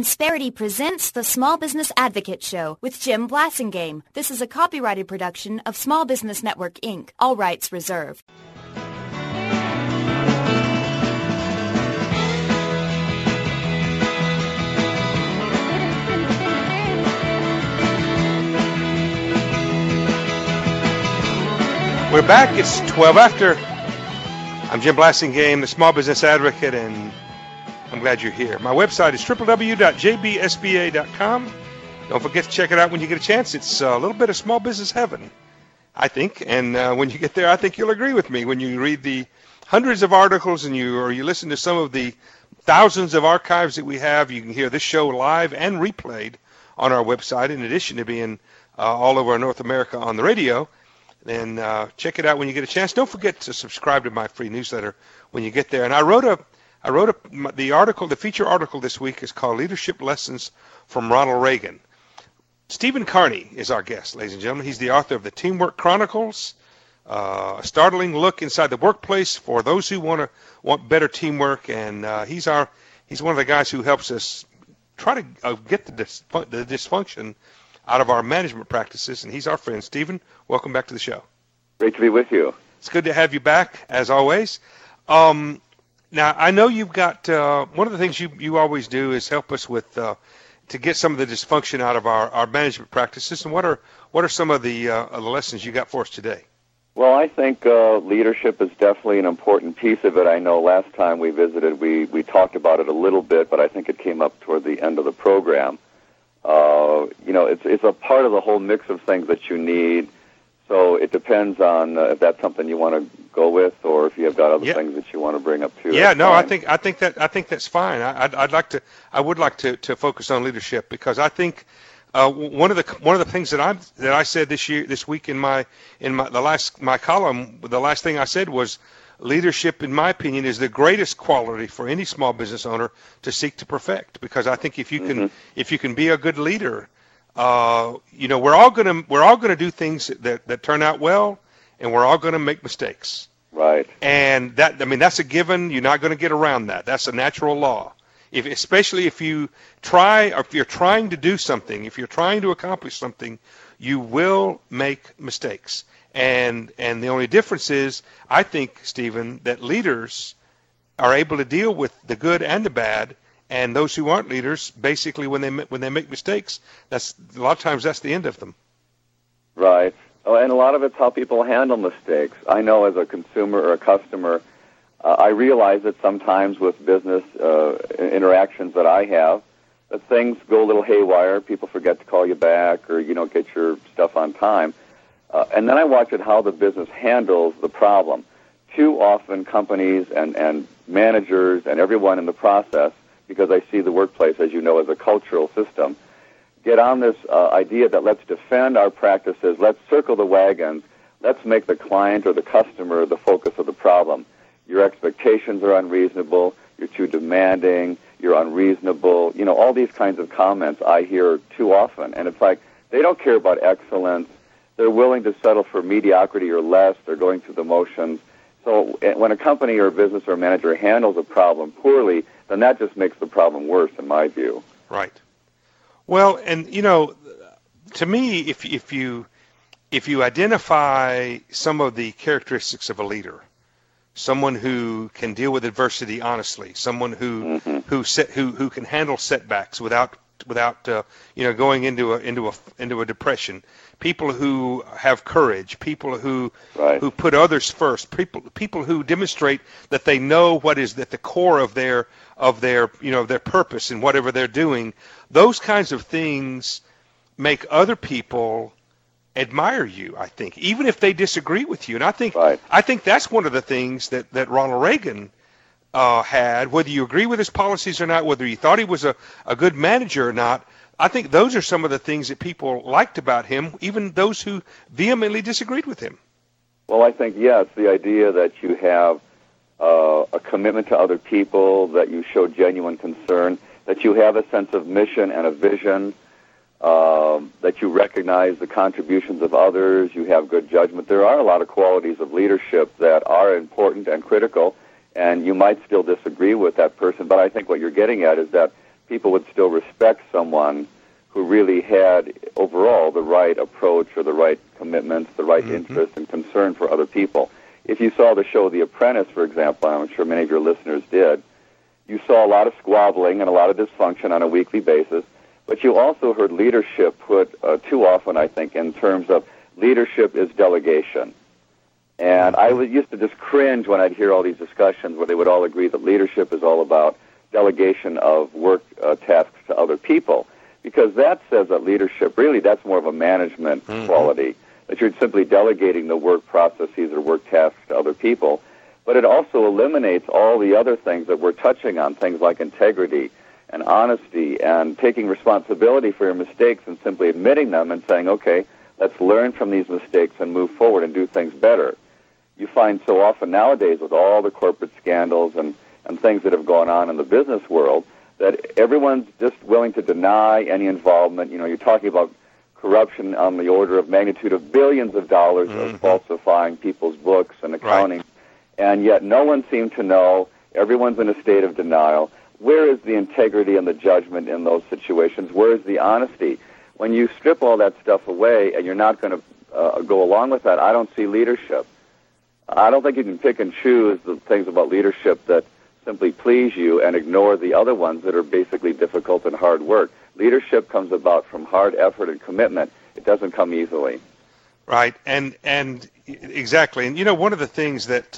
Insperity presents the Small Business Advocate Show with Jim Blasingame. This is a copyrighted production of Small Business Network, Inc., all rights reserved. We're back. It's 12 after. I'm Jim Blasingame, the Small Business Advocate, and I'm glad you're here. My website is www.jbsba.com. Don't forget to check it out when you get a chance. It's a little bit of small business heaven, I think. And when you get there, I think you'll agree with me. When you read the hundreds of articles and you listen to some of the thousands of archives that we have, you can hear this show live and replayed on our website, in addition to being all over North America on the radio. Then check it out when you get a chance. Don't forget to subscribe to my free newsletter when you get there. And the feature article this week is called Leadership Lessons from Ronald Reagan. Stephen Carney is our guest, ladies and gentlemen. He's the author of the Teamwork Chronicles, a startling look inside the workplace for those who want better teamwork. And he's one of the guys who helps us try to get the dysfunction out of our management practices. And he's our friend. Stephen, welcome back to the show. Great to be with you. It's good to have you back, as always. Now, I know you've got one of the things you always do is help us with to get some of the dysfunction out of our management practices. And what are some of the lessons you got for us today? Well, I think leadership is definitely an important piece of it. I know last time we visited, we talked about it a little bit, but I think it came up toward the end of the program. It's a part of the whole mix of things that you need. So it depends on if that's something you want to go with, or if you have got other things that you want to bring up too. Yeah, no, fine. I think that's fine. I would like to focus on leadership, because I think one of the things that I said this week in my column, the last thing I said was leadership, in my opinion, is the greatest quality for any small business owner to seek to perfect. Because I think if you can be a good leader, we're all gonna do things that turn out well, and we're all gonna make mistakes. Right. And that's a given. You're not going to get around that. That's a natural law. Especially if you're trying to do something, if you're trying to accomplish something, you will make mistakes. And the only difference is, I think, Stephen, that leaders are able to deal with the good and the bad, and those who aren't leaders, basically, when they make mistakes, that's a lot of times that's the end of them. Right. Oh, and a lot of it's how people handle mistakes. I know as a consumer or a customer, I realize that sometimes with business interactions that I have, that things go a little haywire. People forget to call you back, or you don't get your stuff on time. And then I watch it how the business handles the problem. Too often companies and managers and everyone in the process, because I see the workplace, as you know, as a cultural system, get on this idea that let's defend our practices, let's circle the wagons, let's make the client or the customer the focus of the problem. Your expectations are unreasonable, you're too demanding, you're unreasonable, all these kinds of comments I hear too often. And it's like they don't care about excellence. They're willing to settle for mediocrity or less. They're going through the motions. So when a company or business or manager handles a problem poorly, then that just makes the problem worse, in my view. Right. Well, and to me, if you identify some of the characteristics of a leader, someone who can deal with adversity honestly, someone who can handle setbacks without going into a depression, people who have courage, people who put others first, people who demonstrate that they know what is at the core of their purpose in whatever they're doing. Those kinds of things make other people admire you, I think, even if they disagree with you. And I think that's one of the things that Ronald Reagan had, whether you agree with his policies or not, whether you thought he was a good manager or not. I think those are some of the things that people liked about him, even those who vehemently disagreed with him. Well, I think, yes, the idea that you have a commitment to other people, that you show genuine concern, that you have a sense of mission and a vision, that you recognize the contributions of others, you have good judgment. There are a lot of qualities of leadership that are important and critical, and you might still disagree with that person, but I think what you're getting at is that people would still respect someone who really had overall the right approach or the right commitments, the right interest and concern for other people. If you saw the show The Apprentice, for example, I'm sure many of your listeners did, you saw a lot of squabbling and a lot of dysfunction on a weekly basis, but you also heard leadership put too often, I think, in terms of leadership is delegation. And I used to just cringe when I'd hear all these discussions where they would all agree that leadership is all about delegation of work tasks to other people, because that says that leadership, really, that's more of a management quality, that you're simply delegating the work processes or work tasks to other people. But it also eliminates all the other things that we're touching on, things like integrity and honesty and taking responsibility for your mistakes and simply admitting them and saying, okay, let's learn from these mistakes and move forward and do things better. You find so often nowadays with all the corporate scandals and things that have gone on in the business world that everyone's just willing to deny any involvement. You know, you're talking about corruption on the order of magnitude of billions of dollars of falsifying people's books and accounting. Right. And yet no one seemed to know. Everyone's in a state of denial. Where is the integrity and the judgment in those situations? Where is the honesty? When you strip all that stuff away and you're not going to go along with that, I don't see leadership. I don't think you can pick and choose the things about leadership that simply please you and ignore the other ones that are basically difficult and hard work. Leadership comes about from hard effort and commitment. It doesn't come easily. Right, and exactly. And, you know, one of the things that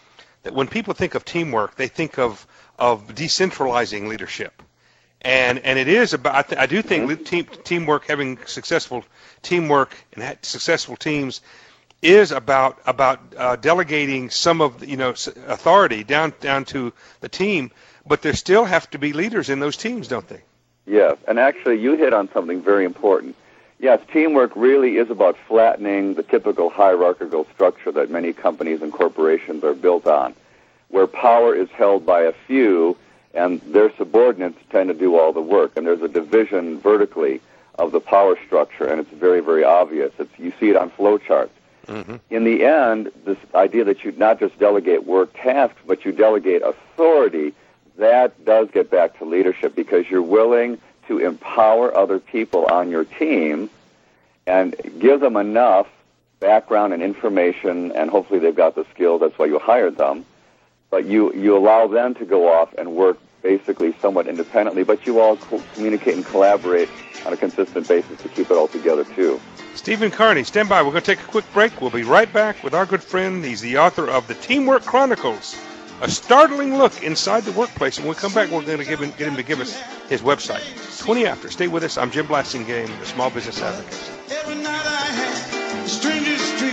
when people think of teamwork, they think of decentralizing leadership. And it is about, I do think teamwork, having successful teamwork and successful teams is about delegating some of the, authority down to the team, but there still have to be leaders in those teams, don't they? Yes, and actually you hit on something very important. Yes, teamwork really is about flattening the typical hierarchical structure that many companies and corporations are built on, where power is held by a few and their subordinates tend to do all the work. And there's a division vertically of the power structure, and it's very, very obvious. You see it on flowcharts. In the end, this idea that you not just delegate work tasks, but you delegate authority, that does get back to leadership because you're willing to empower other people on your team and give them enough background and information, and hopefully they've got the skills, that's why you hired them, but you allow them to go off and work basically somewhat independently, but you all communicate and collaborate on a consistent basis to keep it all together too. Stephen Carney, stand by. We're going to take a quick break. We'll be right back with our good friend. He's the author of The Teamwork Chronicles, a startling look inside the workplace. And when we come back, we're going to get him to give us his website. 20 after. Stay with us. I'm Jim Blasingame, the Small Business Advocate. Every night I had a stranger's dream,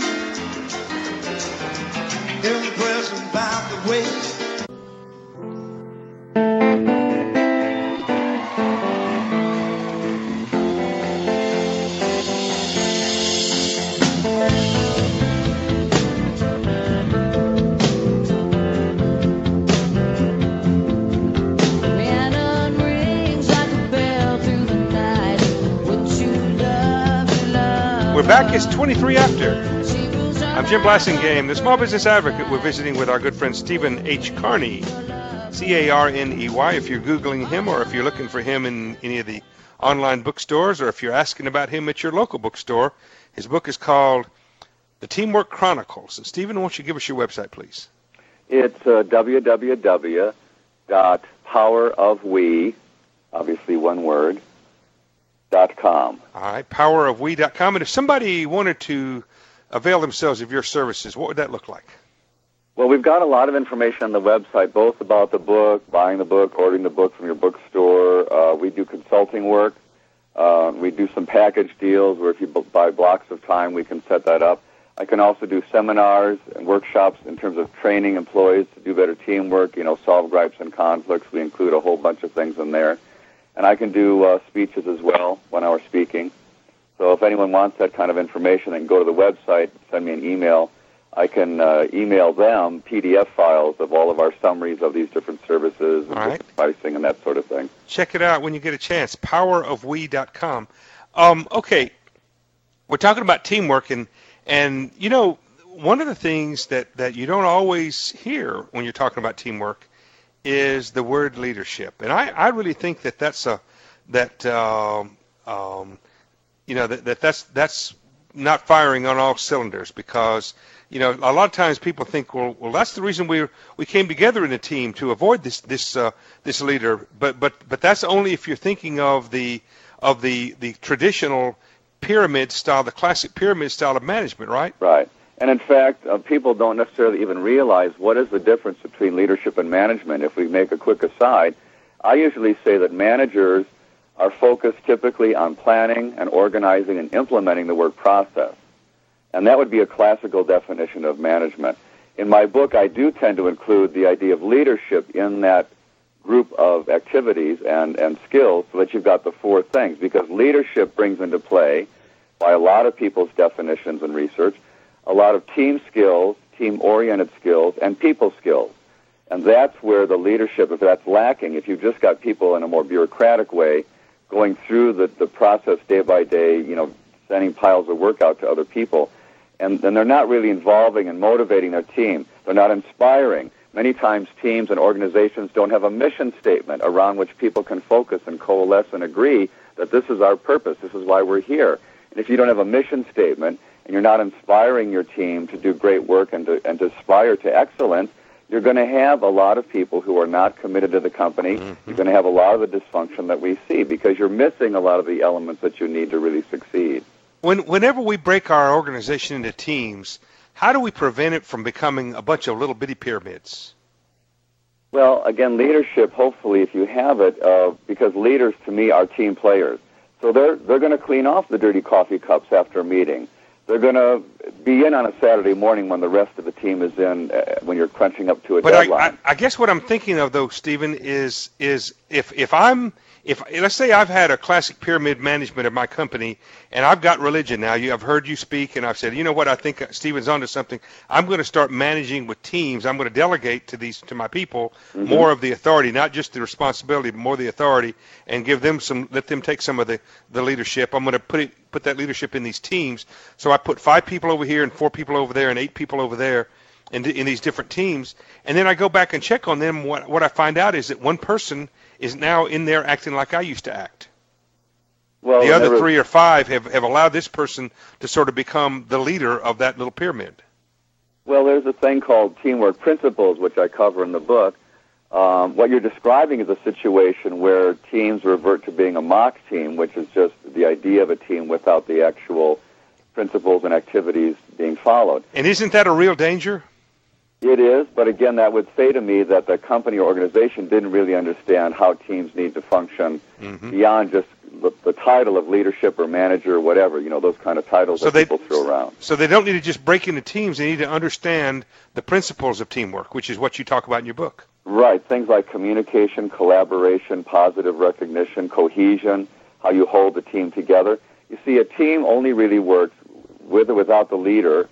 impressed about the way. We're back. It's 23 after. I'm Jim Blasingame, the Small Business Advocate. We're visiting with our good friend Stephen H. Carney, C-A-R-N-E-Y. If you're Googling him or if you're looking for him in any of the online bookstores or if you're asking about him at your local bookstore, his book is called The Teamwork Chronicles. And Stephen, won't you give us your website, please? It's www.powerofwe, obviously one word, .com. All right, powerofwe.com. And if somebody wanted to avail themselves of your services, what would that look like? Well, we've got a lot of information on the website, both about the book, buying the book, ordering the book from your bookstore. We do consulting work. We do some package deals where if you buy blocks of time, we can set that up. I can also do seminars and workshops in terms of training employees to do better teamwork, solve gripes and conflicts. We include a whole bunch of things in there. And I can do speeches as well, 1 hour speaking. So if anyone wants that kind of information, they can go to the website, send me an email. I can email them PDF files of all of our summaries of these different services and different pricing and that sort of thing. Check it out when you get a chance, powerofwe.com. Okay, we're talking about teamwork, and one of the things that you don't always hear when you're talking about teamwork is the word leadership, and I really think that that's that's not firing on all cylinders, because a lot of times people think, well, that's the reason we came together in a team, to avoid this leader, but that's only if you're thinking of the traditional pyramid style, the classic pyramid style of management, right? Right. And in fact, people don't necessarily even realize what is the difference between leadership and management. If we make a quick aside, I usually say that managers are focused typically on planning and organizing and implementing the work process. And that would be a classical definition of management. In my book, I do tend to include the idea of leadership in that group of activities and skills, so that you've got the four things, because leadership brings into play, by a lot of people's definitions and research, a lot of team skills, team-oriented skills, and people skills. And that's where the leadership, if that's lacking, if you've just got people in a more bureaucratic way going through the process day by day, sending piles of work out to other people, and then they're not really involving and motivating their team. They're not inspiring. Many times teams and organizations don't have a mission statement around which people can focus and coalesce and agree that this is our purpose, this is why we're here. And if you don't have a mission statement, and you're not inspiring your team to do great work and to aspire to excellence, you're going to have a lot of people who are not committed to the company. Mm-hmm. You're going to have a lot of the dysfunction that we see, because you're missing a lot of the elements that you need to really succeed. Whenever we break our organization into teams, how do we prevent it from becoming a bunch of little bitty pyramids? Well, again, leadership, hopefully, if you have it, because leaders, to me, are team players. So they're going to clean off the dirty coffee cups after a meeting. They're going to be in on a Saturday morning when the rest of the team is in, when you're crunching up to a deadline. I guess what I'm thinking of, though, Stephen, is if let's say I've had a classic pyramid management of my company, and I've got religion now. I've heard you speak, and I've said, you know what, I think Stephen's onto something. I'm going to start managing with teams. I'm going to delegate to my people more of the authority, not just the responsibility, but more the authority, and let them take some of the leadership. I'm going to put that leadership in these teams. So I put 5 people over here and 4 people over there and 8 people over there in these different teams, and then I go back and check on them. What I find out is that one person is now in there acting like I used to act. Well, the other 3 or 5 have allowed this person to sort of become the leader of that little pyramid. Well, there's a thing called teamwork principles, which I cover in the book. What you're describing is a situation where teams revert to being a mock team, which is just the idea of a team without the actual principles and activities being followed. And isn't that a real danger? It is, but again, that would say to me that the company or organization didn't really understand how teams need to function beyond just the title of leadership or manager or whatever, those kind of titles that people throw around. So they don't need to just break into teams. They need to understand the principles of teamwork, which is what you talk about in your book. Right, things like communication, collaboration, positive recognition, cohesion, how you hold the team together. You see, a team only really works with or without the leader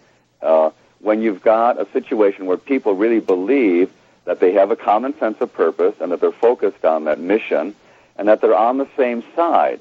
when you've got a situation where people really believe that they have a common sense of purpose and that they're focused on that mission and that they're on the same side.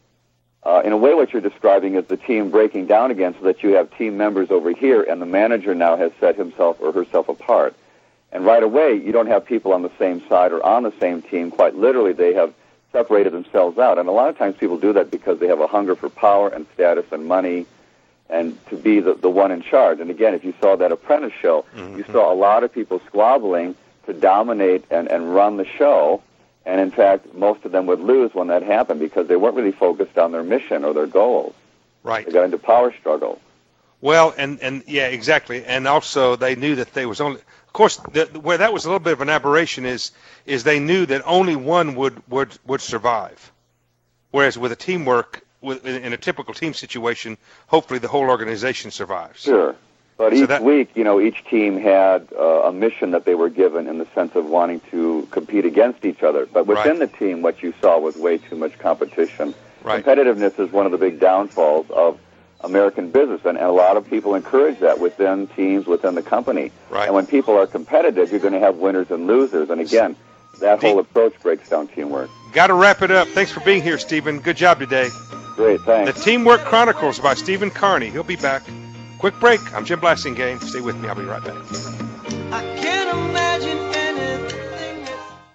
In a way, what you're describing is the team breaking down again, so that you have team members over here and the manager now has set himself or herself apart. And right away, you don't have people on the same side or on the same team. Quite literally, they have separated themselves out. And a lot of times people do that because they have a hunger for power and status and money and to be the one in charge. And again, if you saw that Apprentice show, you saw a lot of people squabbling to dominate and run the show. And in fact, most of them would lose when that happened because they weren't really focused on their mission or their goals. Right. They got into power struggle. Well, and yeah, exactly. And also they knew that they was only, of course, where that was a little bit of an aberration is they knew that only one would survive. Whereas with a teamwork, in a typical team situation, hopefully the whole organization survives. Sure. But each week, each team had a mission that they were given in the sense of wanting to compete against each other. But within the team, what you saw was way too much competition. Right. Competitiveness is one of the big downfalls of American business, and a lot of people encourage that within teams, within the company. Right. And when people are competitive, you're going to have winners and losers. And again, that whole approach breaks down teamwork. Got to wrap it up. Thanks for being here, Stephen. Good job today. Great, thanks. The Teamwork Chronicles by Stephen Carney. He'll be back. Quick break. I'm Jim Blasingame. Stay with me. I'll be right back. I can't imagine anything else.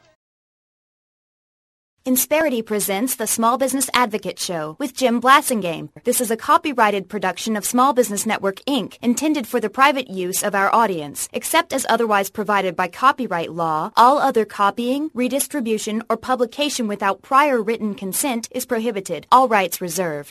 Insperity presents the Small Business Advocate Show with Jim Blasingame. This is a copyrighted production of Small Business Network, Inc., intended for the private use of our audience. Except as otherwise provided by copyright law, all other copying, redistribution, or publication without prior written consent is prohibited. All rights reserved.